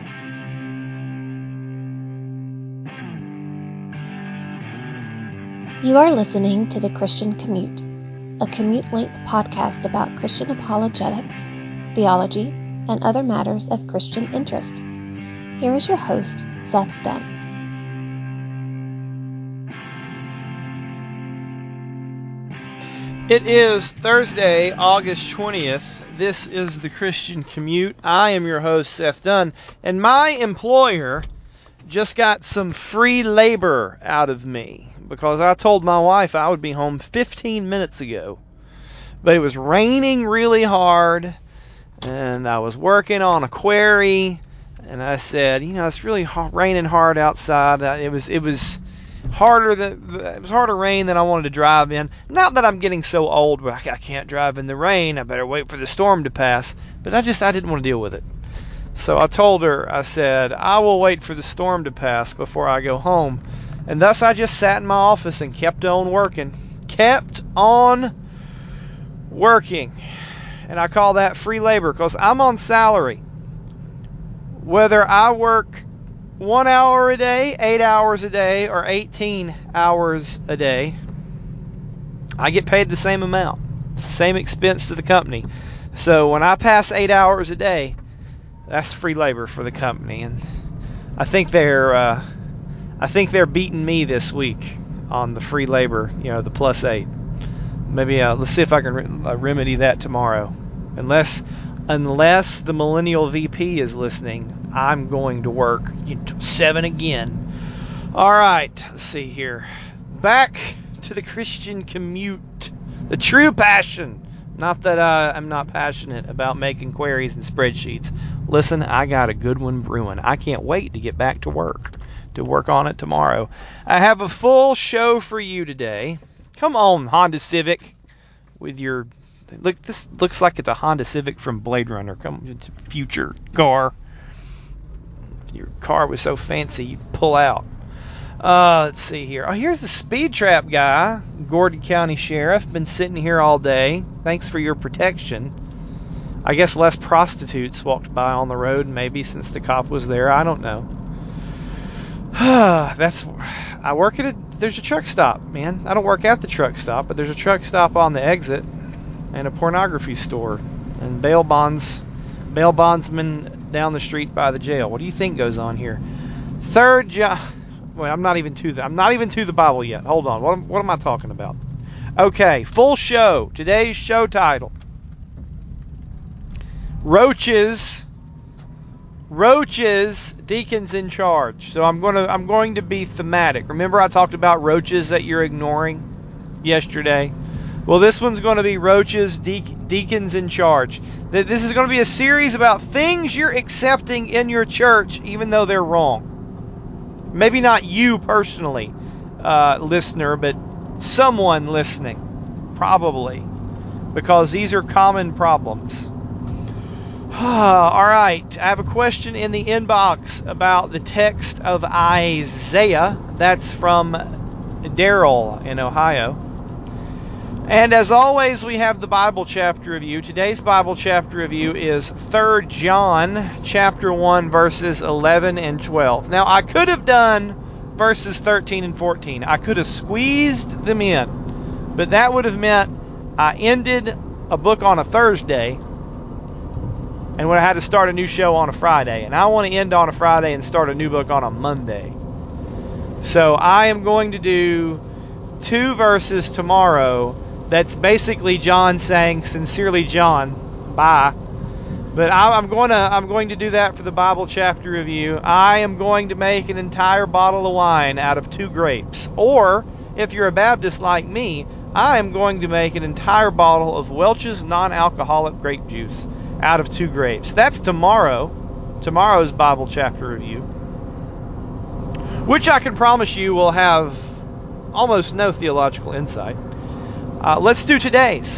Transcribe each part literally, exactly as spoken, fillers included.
You are listening to The Christian Commute, a commute-length podcast about Christian apologetics, theology, and other matters of Christian interest. Here is your host, Seth Dunn. It is Thursday, August twentieth. This is The Christian Commute. I am your host, Seth Dunn, and my employer just got some free labor out of me because I told my wife I would be home fifteen minutes ago. But it was raining really hard, and I was working on a query, and I said, you know, it's really hot, raining hard outside. It was it was harder than it was harder rain than I wanted to drive in. Not that I'm getting so old where I can't drive in the rain. I better wait for the storm to pass. But I just I didn't want to deal with it. So I told her, I said, I will wait for the storm to pass before I go home. And thus I just sat in my office and kept on working. Kept on working. And I call that free labor because I'm on salary. Whether I work one hour a day, eight hours a day, or eighteen hours a day, I get paid the same amount. Same expense to the company. So when I pass eight hours a day, that's free labor for the company, and I think they're, uh, I think they're beating me this week on the free labor. You know, the plus eight. Maybe uh, let's see if I can re- uh, remedy that tomorrow. Unless, unless the millennial V P is listening, I'm going to work seven again. All right, let's see here. Back to the Christian Commute, the true passion. Not that uh, I'm not passionate about making queries and spreadsheets. Listen, I got a good one brewing. I can't wait to get back to work, to work on it tomorrow. I have a full show for you today. Come on, Honda Civic, with your look. This looks like it's a Honda Civic from Blade Runner. Come, it's a future car. If your car was so fancy, you'd pull out. Uh, let's see here. Oh, here's the Speed Trap guy, Gordon County Sheriff. Been sitting here all day. Thanks for your protection. I guess less prostitutes walked by on the road, maybe, since the cop was there. I don't know. That's. I work at a. There's a truck stop, man. I don't work at the truck stop, but there's a truck stop on the exit, and a pornography store, and bail bonds, bail bondsman down the street by the jail. What do you think goes on here? Third John. Wait, I'm not even to the. I'm not even to the Bible yet. Hold on. What am, what am I talking about? Okay, full show. Today's show title: Roaches. Roaches, deacons in charge. So I'm going to I'm going to be thematic. Remember I talked about roaches that you're ignoring yesterday? Well, this one's going to be roaches, de- deacons in charge. This is going to be a series about things you're accepting in your church even though they're wrong. Maybe not you personally, uh, listener, but someone listening. Probably. Because these are common problems. All right, I have a question in the inbox about the text of Isaiah. That's from Daryl in Ohio. And as always, we have the Bible chapter review. Today's Bible chapter review is Third John chapter one, verses eleven and twelve. Now, I could have done verses thirteen and fourteen. I could have squeezed them in, but that would have meant I ended a book on a Thursday and when I had to start a new show on a Friday. And I want to end on a Friday and start a new book on a Monday. So I am going to do two verses tomorrow. That's basically John saying, "Sincerely, John, bye." But I, I'm going to I'm going to do that for the Bible chapter review. I am going to make an entire bottle of wine out of two grapes. Or, if you're a Baptist like me, I am going to make an entire bottle of Welch's non-alcoholic grape juice out of two grapes. That's tomorrow. Tomorrow's Bible chapter review, which I can promise you will have almost no theological insight. Uh, let's do today's.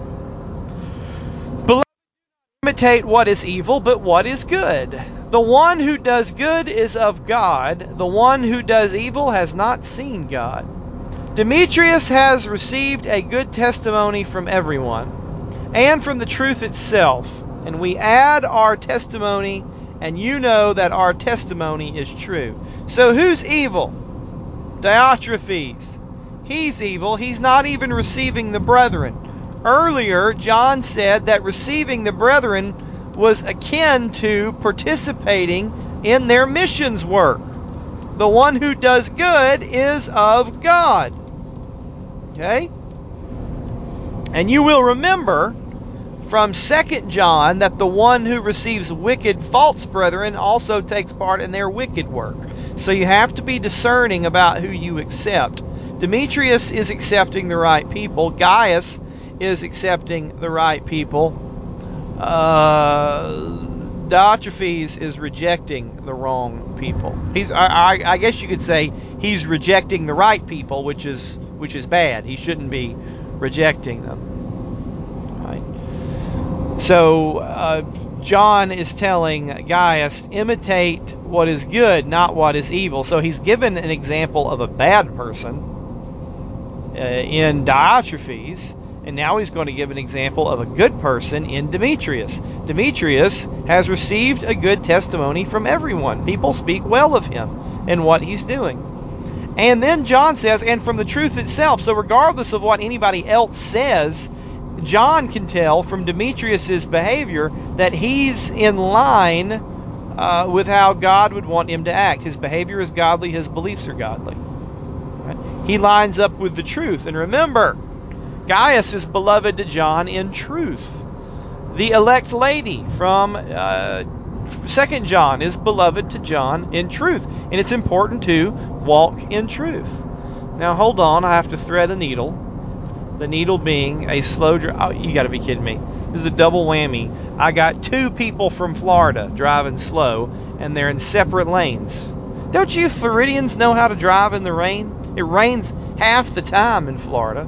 Beloved, imitate what is evil, but what is good. The one who does good is of God. The one who does evil has not seen God. Demetrius has received a good testimony from everyone, and from the truth itself, and we add our testimony and you know that our testimony is true. So who's evil? Diotrephes. He's evil. He's not even receiving the brethren. Earlier, John said that receiving the brethren was akin to participating in their missions work. The one who does good is of God. Okay? And you will remember from Second John that the one who receives wicked false brethren also takes part in their wicked work. So you have to be discerning about who you accept. Demetrius is accepting the right people. Gaius is accepting the right people. Uh, Diotrephes is rejecting the wrong people. He's, I, I, I guess you could say, he's rejecting the right people, which is which is bad. He shouldn't be rejecting them. Right. So uh, John is telling Gaius, imitate what is good, not what is evil. So he's given an example of a bad person uh, in Diotrephes. And now he's going to give an example of a good person in Demetrius. Demetrius has received a good testimony from everyone. People speak well of him and what he's doing. And then John says, and from the truth itself. So regardless of what anybody else says, John can tell from Demetrius's behavior that he's in line uh, with how God would want him to act. His behavior is godly. His beliefs are godly. Right? He lines up with the truth. And remember, Gaius is beloved to John in truth. The elect lady from uh, Second John is beloved to John in truth. And it's important to walk in truth. Now hold on, I have to thread a needle. The needle being a slow drive. Oh, you got to be kidding me. This is a double whammy. I got two people from Florida driving slow, and they're in separate lanes. Don't you Floridians know how to drive in the rain? It rains half the time in Florida.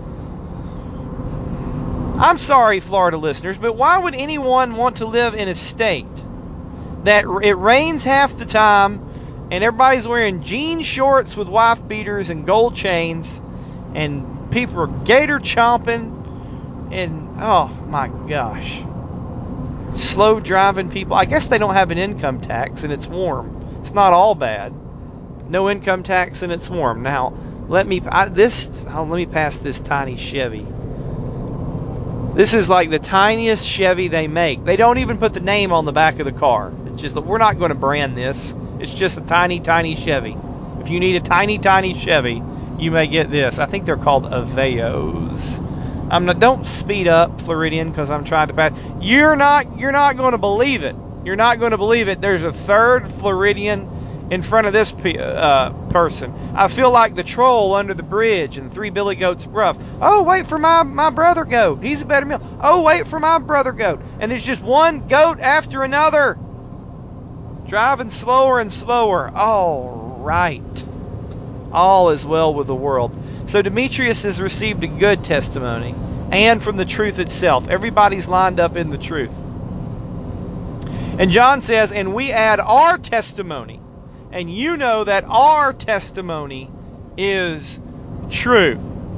I'm sorry, Florida listeners, but why would anyone want to live in a state that it rains half the time and everybody's wearing jean shorts with wife beaters and gold chains and people are gator chomping and, oh my gosh, slow driving people? I guess they don't have an income tax and it's warm. It's not all bad. No income tax and it's warm. Now, let me I, this. Oh, let me pass this tiny Chevy. This is like the tiniest Chevy they make. They don't even put the name on the back of the car. It's just that we're not going to brand this. It's just a tiny, tiny Chevy. If you need a tiny, tiny Chevy, you may get this. I think they're called Aveos. I'm not. Don't speed up, Floridian, because I'm trying to pass. You're not. You're not going to believe it. You're not going to believe it. There's a third Floridian in front of this uh, person. I feel like the troll under the bridge and Three Billy Goats Rough. Oh, wait for my, my brother goat. He's a better meal. Oh, wait for my brother goat. And there's just one goat after another. Driving slower and slower. All right. All is well with the world. So Demetrius has received a good testimony and from the truth itself. Everybody's lined up in the truth. And John says, and we add our testimony. And you know that our testimony is true.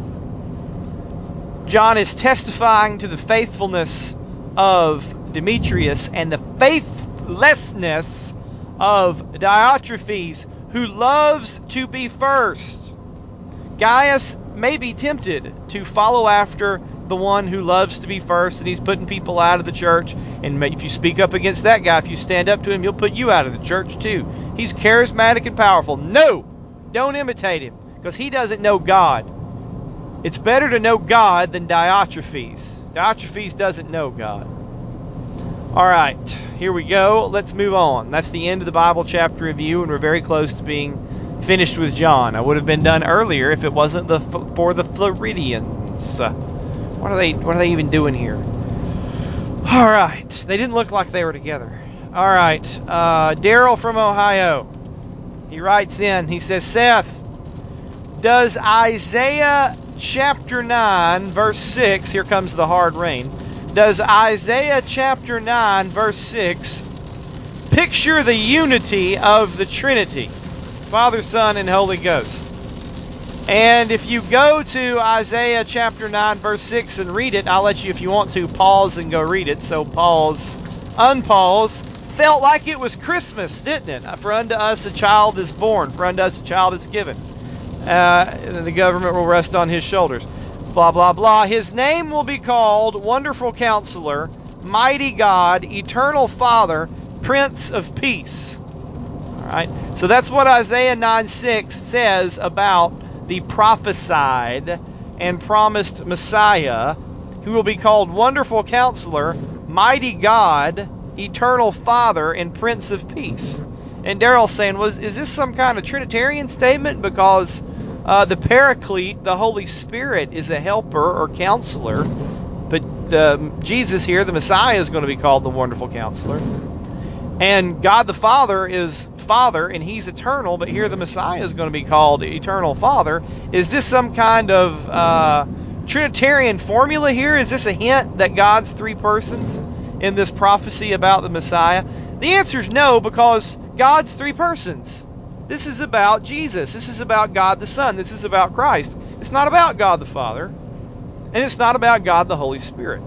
John is testifying to the faithfulness of Demetrius and the faithlessness of Diotrephes, who loves to be first. Gaius may be tempted to follow after the one who loves to be first, and he's putting people out of the church. And if you speak up against that guy, if you stand up to him, he'll put you out of the church too. He's charismatic and powerful. No! Don't imitate him, because he doesn't know God. It's better to know God than Diotrephes. Diotrephes doesn't know God. All right, here we go. Let's move on. That's the end of the Bible chapter review, and we're very close to being finished with John. I would have been done earlier if it wasn't the for the Floridians. What are they? What are they even doing here? All right, they didn't look like they were together. All right, uh, Daryl from Ohio. He writes in. He says, Seth, does Isaiah chapter nine, verse six, here comes the hard rain. Does Isaiah chapter nine, verse six, picture the unity of the Trinity, Father, Son, and Holy Ghost? And if you go to Isaiah chapter nine, verse six and read it, I'll let you, if you want to, pause and go read it. So pause, unpause, felt like it was Christmas, didn't it? For unto us a child is born, for unto us a child is given. Uh, and the government will rest on his shoulders. Blah, blah, blah. His name will be called Wonderful Counselor, Mighty God, Eternal Father, Prince of Peace. All right. So that's what Isaiah nine six says about the prophesied and promised Messiah, who will be called Wonderful Counselor, Mighty God, Eternal Father, and Prince of Peace. And Daryl's saying, was is this some kind of Trinitarian statement? Because uh, the Paraclete, the Holy Spirit, is a helper or counselor. But uh, Jesus here, the Messiah, is going to be called the Wonderful Counselor. And God the Father is Father, and He's eternal, but here the Messiah is going to be called Eternal Father. Is this some kind of uh, Trinitarian formula here? Is this a hint that God's three persons in this prophecy about the Messiah? The answer is no, because God's three persons. This is about Jesus. This is about God the Son. This is about Christ. It's not about God the Father, and it's not about God the Holy Spirit.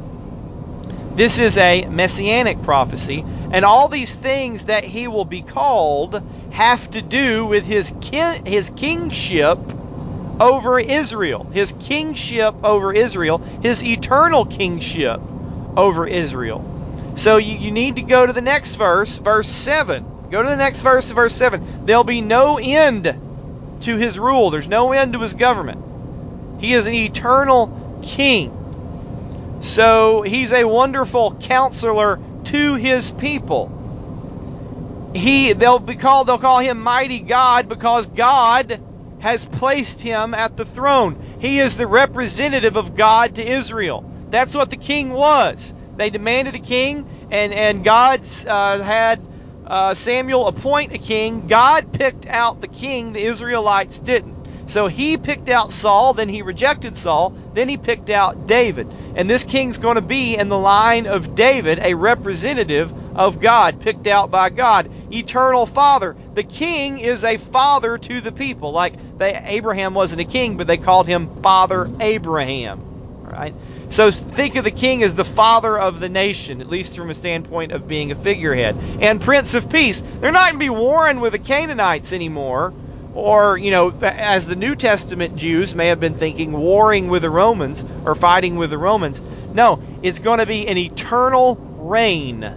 This is a messianic prophecy, and all these things that he will be called have to do with his kin- his kingship over Israel, his kingship over Israel, his eternal kingship over Israel. So you, you need to go to the next verse, verse seven. Go to the next verse, verse seven. There'll be no end to his rule. There's no end to his government. He is an eternal king. So he's a wonderful counselor to his people. He they'll be called they'll call him Mighty God because God has placed him at the throne. He is the representative of God to Israel. That's what the king was. They demanded a king, and and God uh, had uh, Samuel appoint a king. God picked out the king. The Israelites didn't. So he picked out Saul, then he rejected Saul, then he picked out David. And this king's going to be in the line of David, a representative of God, picked out by God. Eternal Father. The king is a father to the people. Like they, Abraham wasn't a king, but they called him Father Abraham. All right? So think of the king as the father of the nation, at least from a standpoint of being a figurehead. And Prince of Peace. They're not going to be warring with the Canaanites anymore. Or, you know, as the New Testament Jews may have been thinking, warring with the Romans or fighting with the Romans. No, it's going to be an eternal reign.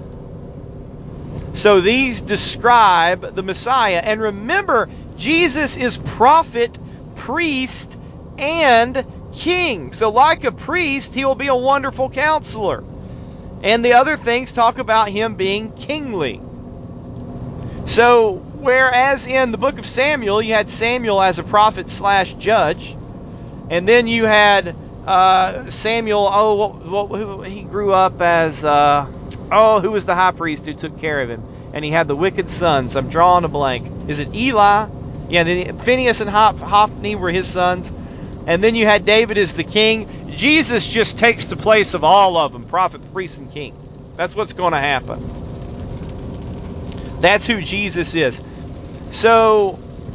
So these describe the Messiah. And remember, Jesus is prophet, priest, and king. So like a priest, he will be a wonderful counselor. And the other things talk about him being kingly. So whereas in the book of Samuel, you had Samuel as a prophet slash judge, and then you had uh, Samuel, oh, what, what, who, he grew up as, uh, oh, who was the high priest who took care of him? And he had the wicked sons. I'm drawing a blank. Is it Eli? Yeah, then Phinehas and Hophni were his sons. And then you had David as the king. Jesus just takes the place of all of them, prophet, priest, and king. That's what's going to happen. That's who Jesus is. So,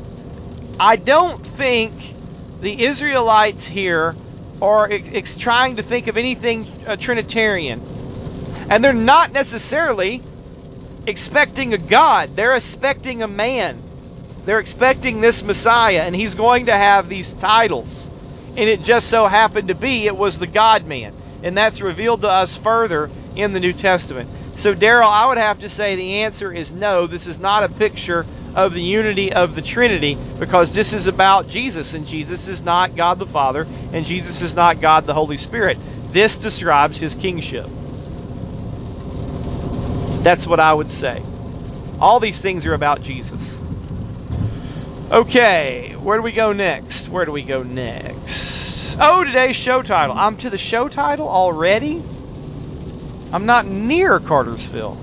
I don't think the Israelites here are ex- ex- trying to think of anything uh, Trinitarian. And they're not necessarily expecting a God. They're expecting a man. They're expecting this Messiah, and he's going to have these titles. And it just so happened to be it was the God-man. And that's revealed to us further in the New Testament. So, Daryl, I would have to say the answer is no. This is not a picture of the unity of the Trinity, because this is about Jesus, and Jesus is not God the Father, and Jesus is not God the Holy Spirit. This describes his kingship. That's what I would say. All these things are about Jesus. Okay, where do we go next? Where do we go next? Oh, today's show title. I'm to the show title already? I'm not near Cartersville.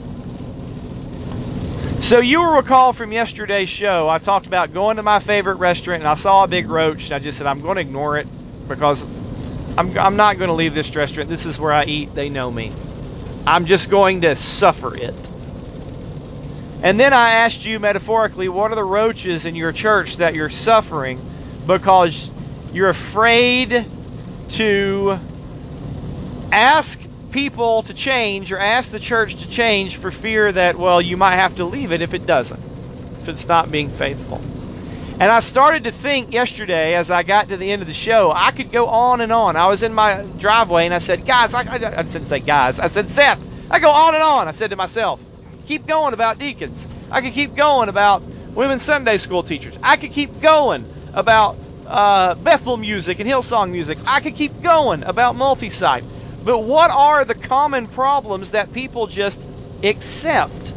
So you will recall from yesterday's show, I talked about going to my favorite restaurant, and I saw a big roach, and I just said, I'm going to ignore it, because I'm, I'm not going to leave this restaurant. This is where I eat. They know me. I'm just going to suffer it. And then I asked you metaphorically, what are the roaches in your church that you're suffering because you're afraid to ask people to change or ask the church to change for fear that, well, you might have to leave it if it doesn't, if it's not being faithful. And I started to think yesterday as I got to the end of the show, I could go on and on. I was in my driveway and I said, guys, I, I, I didn't say guys, I said, Seth, I go on and on. I said to myself, keep going about deacons. I could keep going about women's Sunday school teachers. I could keep going about uh, Bethel music and Hillsong music. I could keep going about multi-site. But what are the common problems that people just accept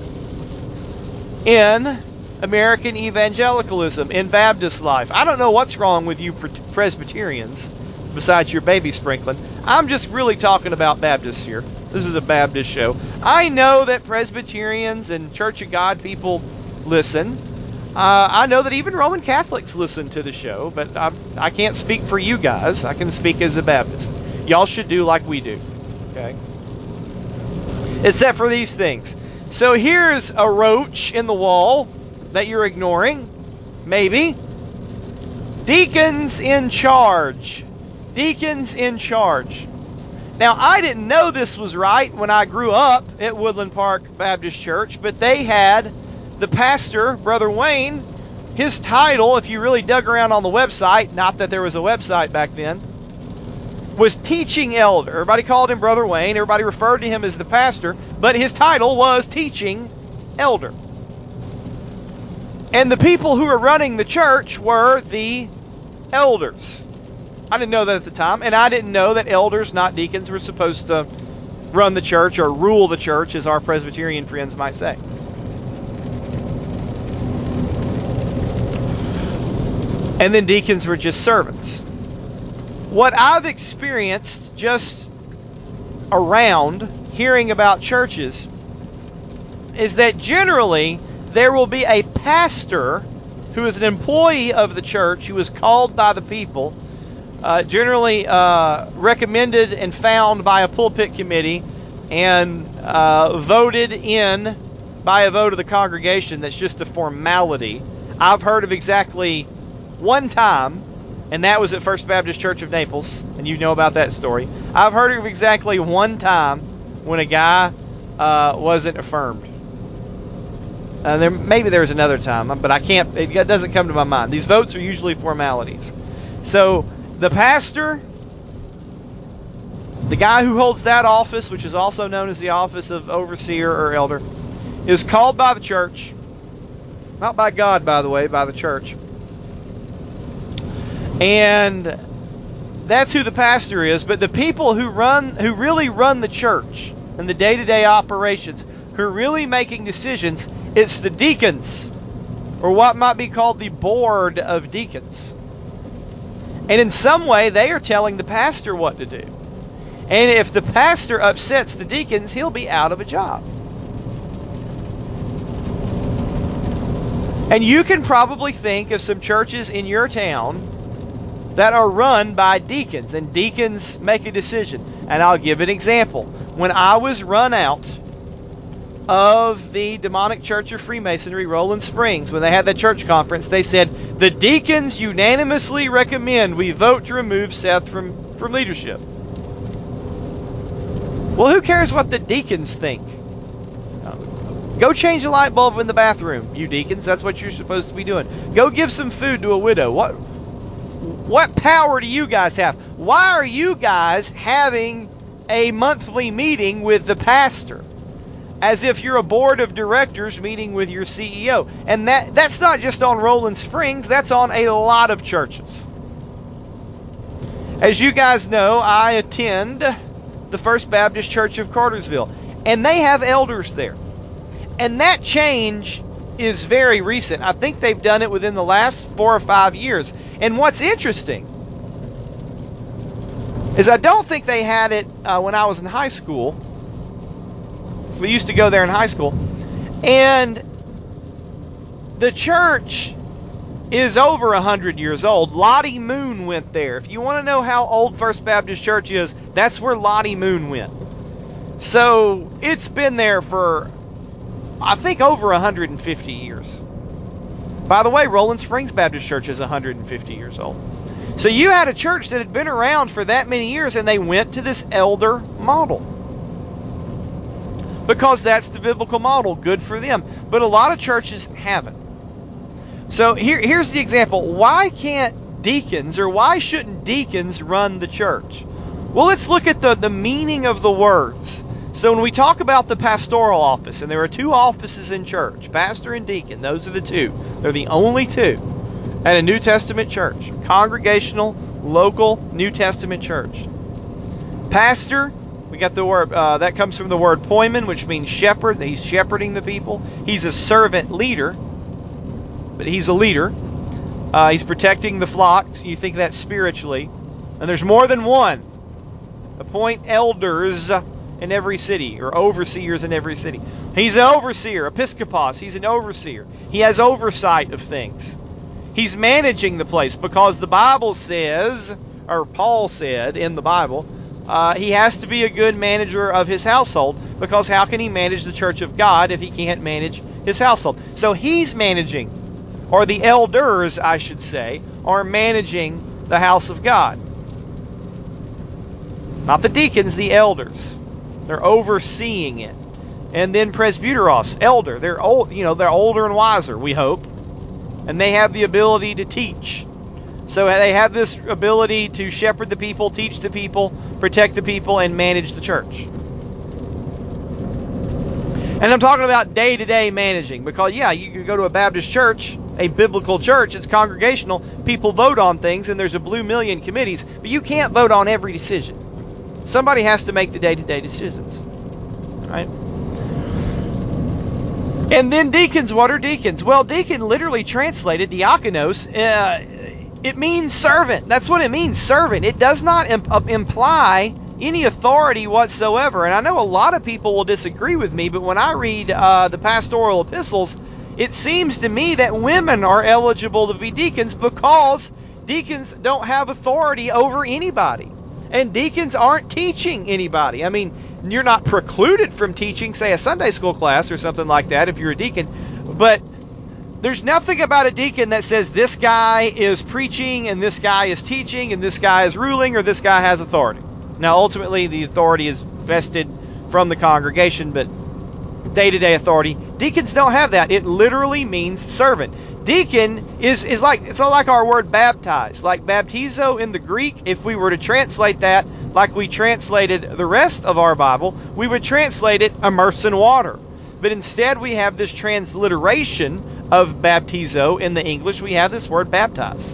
in American evangelicalism, in Baptist life? I don't know what's wrong with you Presbyterians besides your baby sprinkling. I'm just really talking about Baptists here. This is a Baptist show. I know that Presbyterians and Church of God people listen. Uh, I know that even Roman Catholics listen to the show, but I, I can't speak for you guys. I can speak as a Baptist. Y'all should do like we do, okay? Except for these things. So here's a roach in the wall that you're ignoring, maybe. Deacons in charge. Deacons in charge. Now, I didn't know this was right when I grew up at Woodland Park Baptist Church, but they had the pastor, Brother Wayne, his title, if you really dug around on the website, not that there was a website back then, was teaching elder. Everybody called him Brother Wayne. Everybody referred to him as the pastor, but his title was teaching elder. And the people who were running the church were the elders. I didn't know that at the time, and I didn't know that elders, not deacons, were supposed to run the church or rule the church, as our Presbyterian friends might say. And then deacons were just servants. What I've experienced just around hearing about churches is that generally there will be a pastor who is an employee of the church who is called by the people, uh, generally uh, recommended and found by a pulpit committee and uh, voted in by a vote of the congregation. That's just a formality. I've heard of exactly one time, and that was at First Baptist Church of Naples, and you know about that story. I've heard of exactly one time when a guy uh, wasn't affirmed. Uh, there maybe there was another time, but I can't. It doesn't come to my mind. These votes are usually formalities. So the pastor, the guy who holds that office, which is also known as the office of overseer or elder, is called by the church, not by God, by the way, by the church. And that's who the pastor is. But the people who run, who really run the church and the day-to-day operations, who are really making decisions, it's the deacons, or what might be called the board of deacons. And in some way, they are telling the pastor what to do. And if the pastor upsets the deacons, he'll be out of a job. And you can probably think of some churches in your town that are run by deacons, and deacons make a decision. And I'll give an example. When I was run out of the Demonic Church of Freemasonry, Rolling Springs, when they had that church conference, they said, the deacons unanimously recommend we vote to remove Seth from, from leadership. Well, who cares what the deacons think? Go change a light bulb in the bathroom, you deacons. That's what you're supposed to be doing. Go give some food to a widow. What, what power do you guys have? Why are you guys having a monthly meeting with the pastor? As if you're a board of directors meeting with your C E O. And that that's not just on Rolling Springs. That's on a lot of churches. As you guys know, I attend the First Baptist Church of Cartersville. And they have elders there. And that change is very recent. I think they've done it within the last four or five years. And what's interesting is I don't think they had it uh, when I was in high school. We used to go there in high school. And the church is over one hundred years old. Lottie Moon went there. If you want to know how old First Baptist Church is, that's where Lottie Moon went. So it's been there for, I think, over one hundred fifty years. By the way, Rolling Springs Baptist Church is one hundred fifty years old. So you had a church that had been around for that many years, and they went to this elder model. Because that's the biblical model. Good for them. But a lot of churches haven't. So here, here's the example. Why can't deacons, or why shouldn't deacons run the church? Well, let's look at the, the meaning of the words. So when we talk about the pastoral office, and there are two offices in church, pastor and deacon, those are the two. They're the only two at a New Testament church. Congregational, local, New Testament church. Pastor, we got the word, uh, that comes from the word poimen, which means shepherd. He's shepherding the people. He's a servant leader, but he's a leader. Uh, he's protecting the flock. So you think that spiritually. And there's more than one. Appoint elders in every city, or overseers in every city. He's an overseer, episkopos. He's an overseer. He has oversight of things. He's managing the place because the Bible says, or Paul said in the Bible, uh, he has to be a good manager of his household, because how can he manage the church of God if he can't manage his household? So he's managing, or the elders, I should say, are managing the house of God. Not the deacons, the elders. They're overseeing it. And then presbyteros, elder. They're old, you know, they're older and wiser, we hope. And they have the ability to teach. So they have this ability to shepherd the people, teach the people, protect the people, and manage the church. And I'm talking about day-to-day managing, because yeah, you can go to a Baptist church, a biblical church, it's congregational, people vote on things, and there's a blue million committees, but you can't vote on every decision. Somebody has to make the day-to-day decisions. Right? And then deacons, what are deacons? Well, deacon literally translated, diakonos, uh, it means servant. That's what it means, servant. It does not imp- imply any authority whatsoever. And I know a lot of people will disagree with me, but when I read uh, the pastoral epistles, it seems to me that women are eligible to be deacons because deacons don't have authority over anybody. And deacons aren't teaching anybody. I mean, you're not precluded from teaching, say, a Sunday school class or something like that if you're a deacon. But there's nothing about a deacon that says this guy is preaching and this guy is teaching and this guy is ruling or this guy has authority. Now, ultimately, the authority is vested from the congregation, but day-to-day authority. Deacons don't have that. It literally means servant. Deacon is, is like, it's like our word baptize. Like baptizo in the Greek, if we were to translate that like we translated the rest of our Bible, we would translate it immerse in water. But instead we have this transliteration of baptizo in the English. We have this word baptize.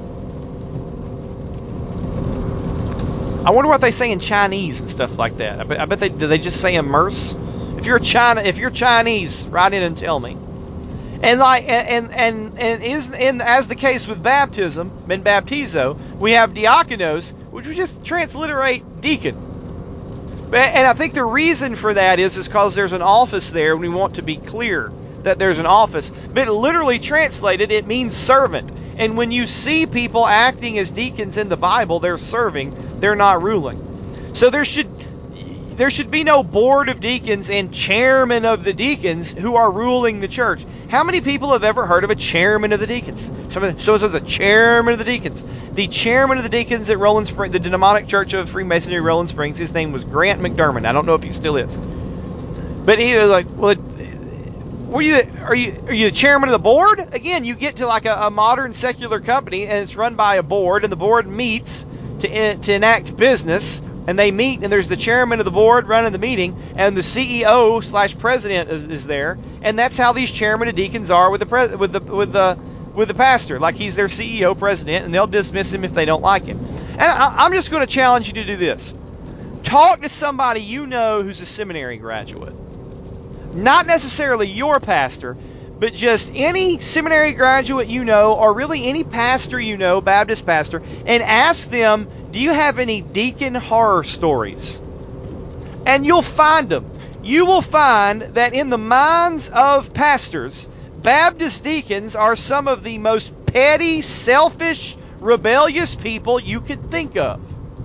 I wonder what they say in Chinese and stuff like that. I bet, I bet they, do they just say immerse? If you're China, if you're Chinese, write in and tell me. And like and and and is in as the case with baptism and baptizo, we have diakonos, which we just transliterate deacon. And I think the reason for that is is because there's an office there, and we want to be clear that there's an office. But literally translated, it means servant. And when you see people acting as deacons in the Bible, they're serving, they're not ruling. So there should there should be no board of deacons and chairman of the deacons who are ruling the church. How many people have ever heard of a chairman of the deacons? So, so the chairman of the deacons. The chairman of the deacons at Rolling Springs, the demonic church of Freemasonry, Rolling Springs, his name was Grant McDermott. I don't know if he still is. But he was like, well, were you, are you are you the chairman of the board? Again, you get to like a, a modern secular company, and it's run by a board, and the board meets to, to enact business. And they meet, and there's the chairman of the board running the meeting, and the C E O slash president is, is there, and that's how these chairmen of deacons are with the pres- with the with the with the pastor, like he's their C E O president, and they'll dismiss him if they don't like him. And I, I'm just going to challenge you to do this: talk to somebody you know who's a seminary graduate, not necessarily your pastor, but just any seminary graduate you know, or really any pastor you know, Baptist pastor, and ask them, do you have any deacon horror stories? And you'll find them. You will find that in the minds of pastors, Baptist deacons are some of the most petty, selfish, rebellious people you could think of.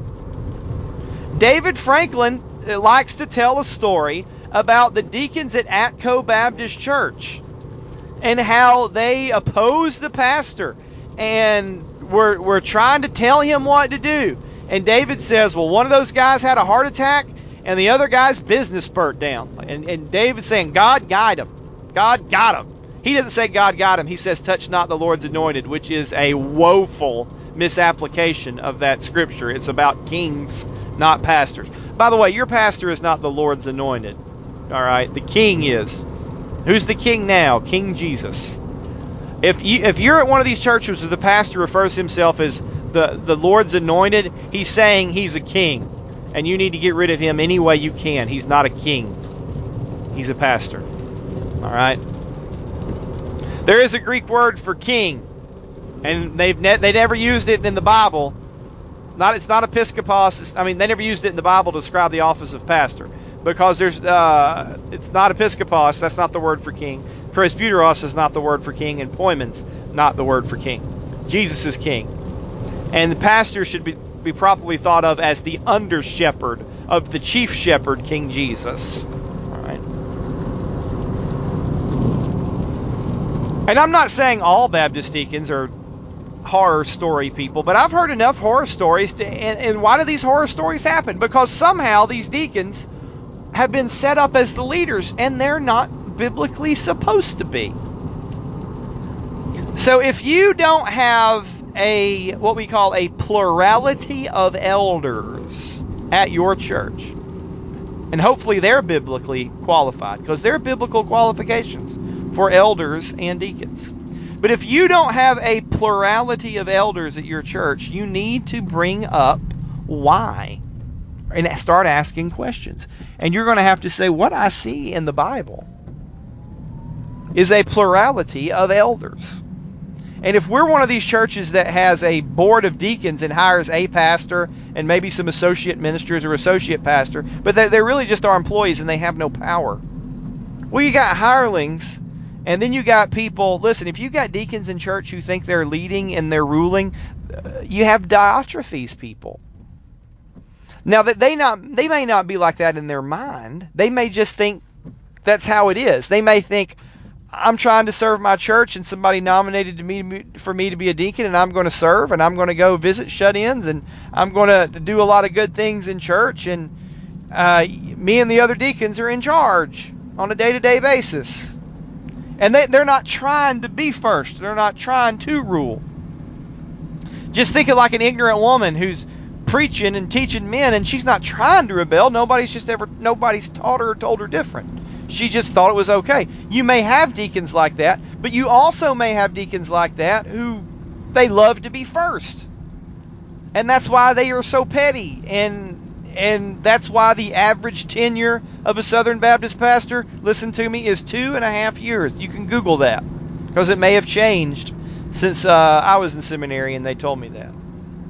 David Franklin likes to tell a story about the deacons at Atco Baptist Church and how they opposed the pastor and were, were trying to tell him what to do. And David says, well, one of those guys had a heart attack, and the other guy's business burnt down. And, and David's saying, God guide him. God got him. He doesn't say God got him. He says, touch not the Lord's anointed, which is a woeful misapplication of that scripture. It's about kings, not pastors. By the way, your pastor is not the Lord's anointed. All right? The king is. Who's the king now? King Jesus. If, you, if you're at one of these churches where the pastor refers to himself as the, the Lord's anointed, he's saying he's a king. And you need to get rid of him any way you can. He's not a king. He's a pastor. All right? There is a Greek word for king. And they've ne- they never used it in the Bible. Not It's not episkopos. It's, I mean, they never used it in the Bible to describe the office of pastor. Because there's, uh, it's not episkopos. That's not the word for king. Presbyteros is not the word for king. And poimen's not the word for king. Jesus is king. And the pastor should be, be properly thought of as the under shepherd of the chief shepherd, King Jesus. All right. And I'm not saying all Baptist deacons are horror story people, but I've heard enough horror stories. To, and, and why do these horror stories happen? Because somehow these deacons have been set up as the leaders, and they're not biblically supposed to be. So if you don't have a what we call a plurality of elders at your church, and hopefully they're biblically qualified, because there are biblical qualifications for elders and deacons. But if you don't have a plurality of elders at your church, you need to bring up why and start asking questions. And you're going to have to say, what I see in the Bible is a plurality of elders. And if we're one of these churches that has a board of deacons and hires a pastor and maybe some associate ministers or associate pastor, but they're, they're really just our employees and they have no power. Well, you got hirelings, and then you got people. Listen, if you got deacons in church who think they're leading and they're ruling, uh, you have Diotrephes people. Now, that they not they may not be like that in their mind. They may just think that's how it is. They may think, I'm trying to serve my church, and somebody nominated me for me to be a deacon, and I'm going to serve, and I'm going to go visit shut-ins, and I'm going to do a lot of good things in church, and uh, me and the other deacons are in charge on a day-to-day basis. And they, they're not trying to be first. They're not trying to rule. Just think of like an ignorant woman who's preaching and teaching men, and she's not trying to rebel. Nobody's just ever, nobody's taught her or told her different. She just thought it was okay. You may have deacons like that, but you also may have deacons like that who they love to be first. And that's why they are so petty. And and that's why the average tenure of a Southern Baptist pastor, listen to me, is two and a half years. You can Google that, because it may have changed since uh, I was in seminary and they told me that.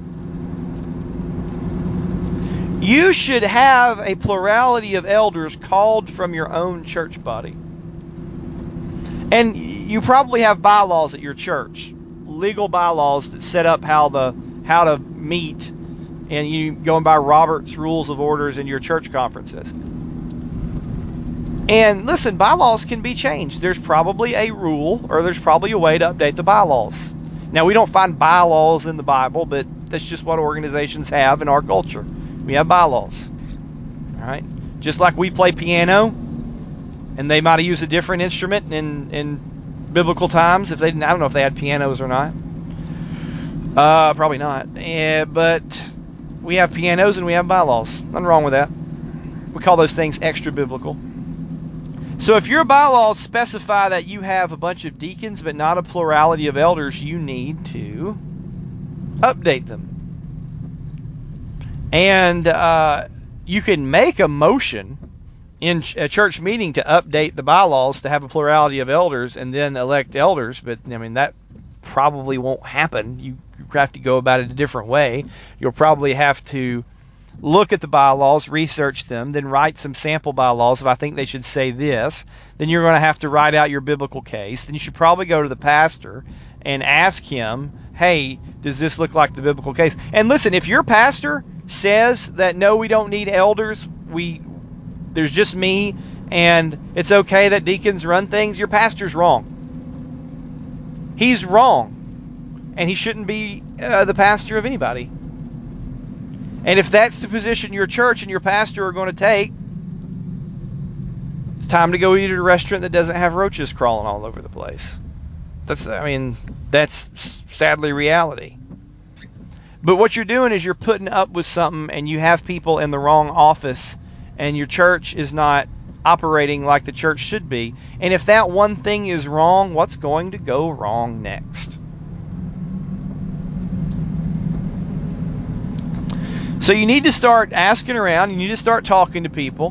You should have a plurality of elders called from your own church body. And you probably have bylaws at your church, legal bylaws that set up how the how to meet, and you going by Robert's Rules of Orders in your church conferences. And listen, bylaws can be changed. There's probably a rule, or there's probably a way to update the bylaws. Now, we don't find bylaws in the Bible, but that's just what organizations have in our culture. We have bylaws. All right? Just like we play piano, and they might have used a different instrument in, in biblical times. If they didn't, I don't know if they had pianos or not. Uh, probably not. Uh, but we have pianos and we have bylaws. Nothing wrong with that. We call those things extra biblical. So if your bylaws specify that you have a bunch of deacons but not a plurality of elders, you need to update them. And uh, you can make a motion in a church meeting to update the bylaws to have a plurality of elders and then elect elders, but I mean that probably won't happen. You have to go about it a different way. You'll probably have to look at the bylaws, research them, then write some sample bylaws. If I think they should say this, then you're going to have to write out your biblical case. Then you should probably go to the pastor and ask him, hey, does this look like the biblical case? And listen, if your pastor says that no, we don't need elders, we there's just me, and it's okay that deacons run things, your pastor's wrong. He's wrong. and he shouldn't be uh, the pastor of anybody. And if that's the position your church and your pastor are going to take, it's time to go eat at a restaurant that doesn't have roaches crawling all over the place. That's, I mean, that's sadly reality. But what you're doing is you're putting up with something, and you have people in the wrong office, and your church is not operating like the church should be. And if that one thing is wrong, what's going to go wrong next? So you need to start asking around. You need to start talking to people.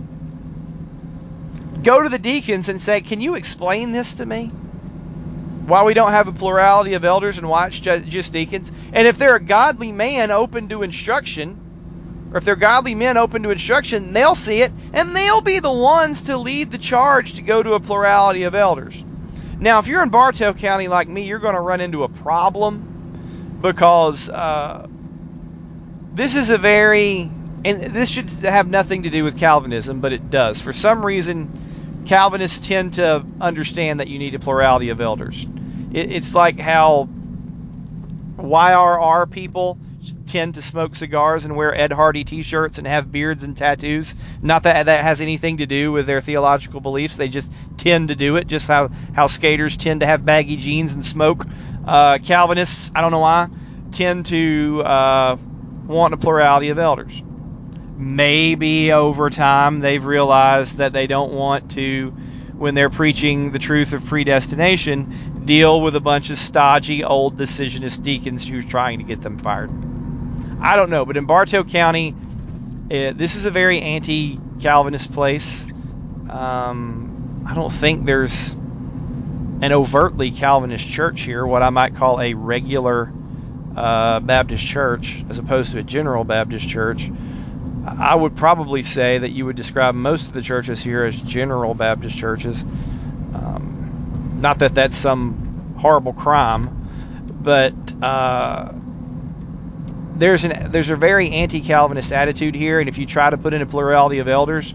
Go to the deacons and say, can you explain this to me? Why we don't have a plurality of elders and why it's just deacons? And if they're a godly man open to instruction, or if they're godly men open to instruction, they'll see it, and they'll be the ones to lead the charge to go to a plurality of elders. Now, if you're in Bartow County like me, you're going to run into a problem, because uh, this is a very, and this should have nothing to do with Calvinism, but it does. For some reason, Calvinists tend to understand that you need a plurality of elders. It, it's like how Y R R people tend to smoke cigars and wear Ed Hardy t-shirts and have beards and tattoos. Not that that has anything to do with their theological beliefs. They just tend to do it, just how, how skaters tend to have baggy jeans and smoke. Uh, Calvinists, I don't know why, tend to uh, want a plurality of elders. Maybe over time they've realized that they don't want to, when they're preaching the truth of predestination, deal with a bunch of stodgy old decisionist deacons who's trying to get them fired. I don't know, but in Bartow County, uh, this is a very anti-Calvinist place. Um, I don't think there's an overtly Calvinist church here, what I might call a regular uh, Baptist church, as opposed to a general Baptist church. I would probably say that you would describe most of the churches here as general Baptist churches. Um, not that that's some horrible crime, but uh, there's an there's a very anti-Calvinist attitude here, and if you try to put in a plurality of elders,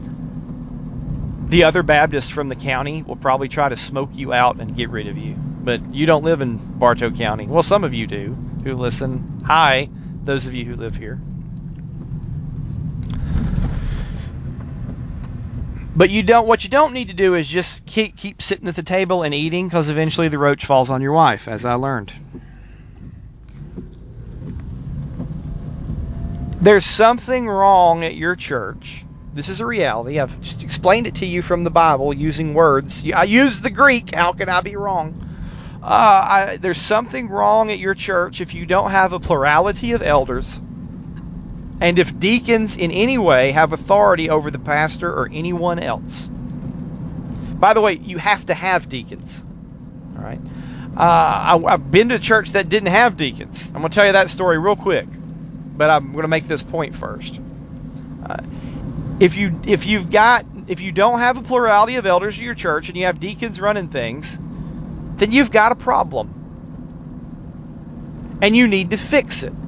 the other Baptists from the county will probably try to smoke you out and get rid of you. But you don't live in Bartow County. Well, some of you do who listen. Hi, those of you who live here. But you don't. What you don't need to do is just keep keep sitting at the table and eating, because eventually the roach falls on your wife, as I learned. There's something wrong at your church. This is a reality. I've just explained it to you from the Bible using words. I use the Greek. How can I be wrong? Uh, I, there's something wrong at your church if you don't have a plurality of elders, and if deacons in any way have authority over the pastor or anyone else. By the way, you have to have deacons. All right. Uh, I, I've been to a church that didn't have deacons. I'm going to tell you that story real quick, but I'm going to make this point first. Uh, if you if you've got if you don't have a plurality of elders in your church and you have deacons running things, then you've got a problem, and you need to fix it.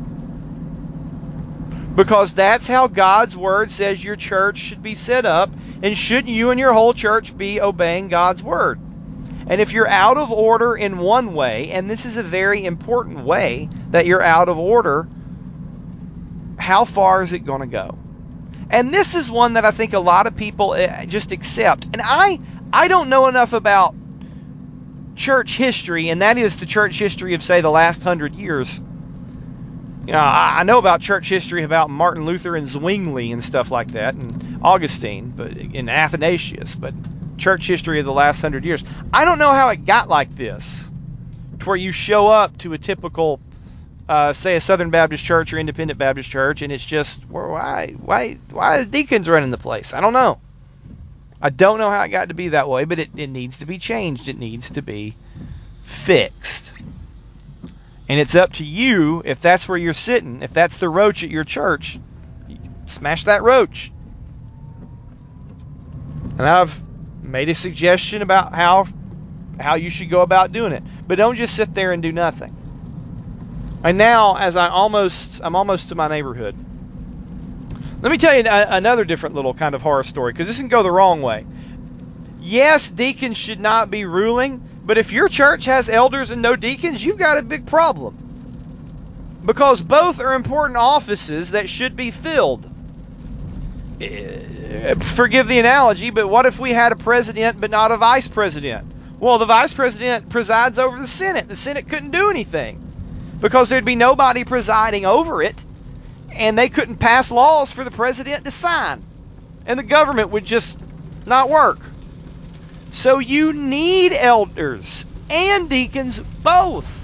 Because that's how God's Word says your church should be set up, and shouldn't you and your whole church be obeying God's Word? And if you're out of order in one way, and this is a very important way that you're out of order, how far is it going to go? And this is one that I think a lot of people just accept. And I, I don't know enough about church history, and that is the church history of, say, the last hundred years. You know, I know about church history about Martin Luther and Zwingli and stuff like that, and Augustine, but and Athanasius, but church history of the last hundred years. I don't know how it got like this, to where you show up to a typical, uh, say, a Southern Baptist church or Independent Baptist church, and it's just, well, why, why, why are the deacons running the place? I don't know. I don't know how it got to be that way, but it, it needs to be changed. It needs to be fixed. And it's up to you, if that's where you're sitting, if that's the roach at your church, smash that roach. And I've made a suggestion about how how you should go about doing it. But don't just sit there and do nothing. And now, as I almost, I'm almost to my neighborhood. Let me tell you another different little kind of horror story, because this can go the wrong way. Yes, deacons should not be ruling, But if your church has elders and no deacons, you've got a big problem. Because both are important offices that should be filled. Forgive the analogy, but what if we had a president but not a vice president? Well, the vice president presides over the Senate. The Senate couldn't do anything because there'd be nobody presiding over it, and they couldn't pass laws for the president to sign, and the government would just not work. So you need elders and deacons both.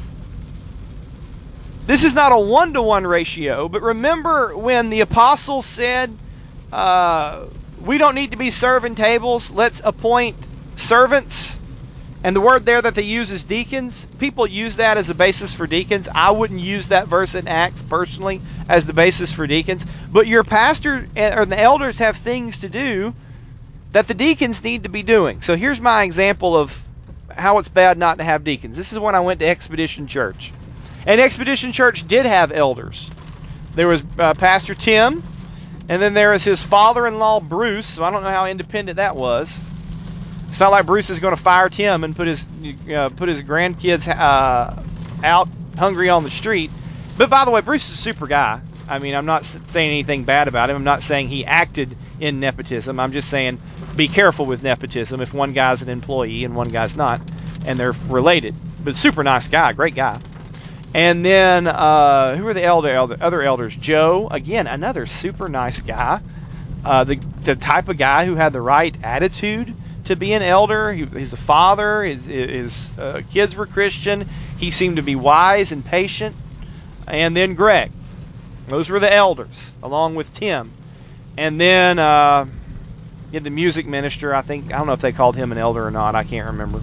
This is not a one-to-one ratio, but remember when the apostles said, uh, we don't need to be serving tables, let's appoint servants. And the word there that they use is deacons. People use that as a basis for deacons. I wouldn't use that verse in Acts personally as the basis for deacons. But your pastor or the elders have things to do that the deacons need to be doing. So here's my example of how it's bad not to have deacons. This is when I went to Expedition Church. And Expedition Church did have elders. There was uh, Pastor Tim, and then there was his father-in-law Bruce. So I don't know how independent that was. It's not like Bruce is going to fire Tim and put his uh, put his grandkids uh, out hungry on the street. But by the way, Bruce is a super guy. I mean, I'm not saying anything bad about him. I'm not saying he acted in nepotism. I'm just saying be careful with nepotism if one guy's an employee and one guy's not, and they're related. But super nice guy, great guy. And then uh, who are the elder, elder other elders? Joe, again, another super nice guy. Uh, the the type of guy who had the right attitude to be an elder. He, he's a father. His, his uh, kids were Christian. He seemed to be wise and patient. And then Greg. Those were the elders, along with Tim. And then uh, you had the music minister. I think I don't know if they called him an elder or not. I can't remember.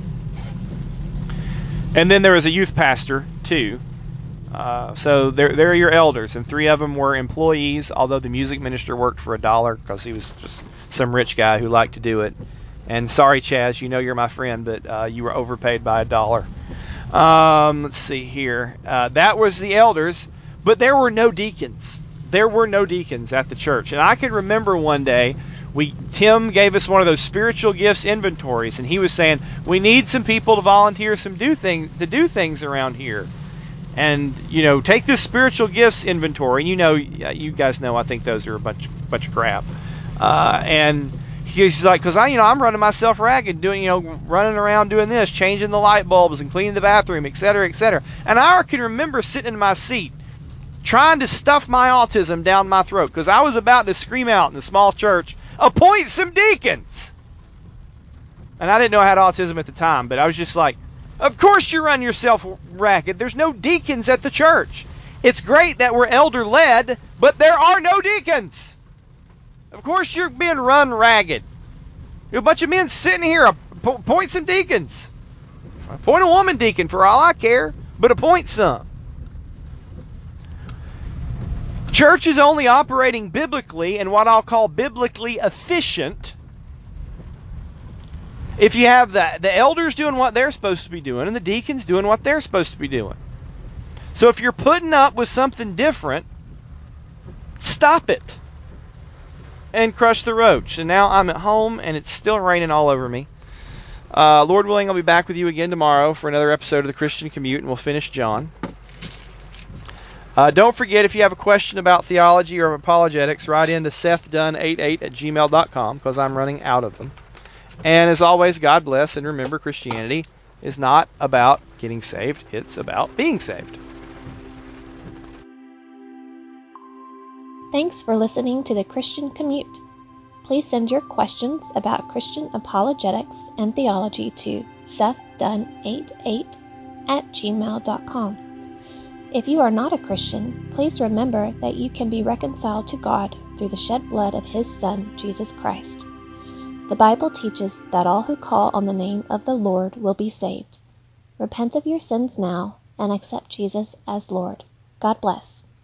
And then there was a youth pastor too. Uh, so there, there are your elders, and three of them were employees. Although the music minister worked for a dollar because he was just some rich guy who liked to do it. And sorry, Chaz, you know you're my friend, but uh, you were overpaid by a dollar. Um, let's see here. Uh, that was the elders, but there were no deacons. There were no deacons at the church. And I can remember one day, we Tim gave us one of those spiritual gifts inventories, and he was saying, we need some people to volunteer some do thing, to do things around here. And, you know, take this spiritual gifts inventory. And you know, you guys know I think those are a bunch, bunch of crap. Uh, and... He's like, because I, you know, I'm running myself ragged, doing, you know, running around doing this, changing the light bulbs and cleaning the bathroom, et cetera, et cetera. And I can remember sitting in my seat, trying to stuff my autism down my throat, because I was about to scream out in the small church, appoint some deacons. And I didn't know I had autism at the time, but I was just like, of course you run yourself ragged. There's no deacons at the church. It's great that we're elder-led, but there are no deacons. Of course you're being run ragged. You're a bunch of men sitting here. Appoint some deacons. Appoint a woman deacon for all I care, but appoint some. Church is only operating biblically and what I'll call biblically efficient if you have the, the elders doing what they're supposed to be doing and the deacons doing what they're supposed to be doing. So if you're putting up with something different, stop it. And crush the roach. And now I'm at home and it's still raining all over me. Uh, Lord willing, I'll be back with you again tomorrow for another episode of the Christian Commute, and we'll finish John. Uh, don't forget, if you have a question about theology or apologetics, write in to Seth Dunn eighty-eight at gmail dot com because I'm running out of them. And as always, God bless, and remember, Christianity is not about getting saved, it's about being saved. Thanks for listening to the Christian Commute. Please send your questions about Christian apologetics and theology to Seth Dunn eighty-eight at gmail dot com. If you are not a Christian, please remember that you can be reconciled to God through the shed blood of His Son, Jesus Christ. The Bible teaches that all who call on the name of the Lord will be saved. Repent of your sins now and accept Jesus as Lord. God bless.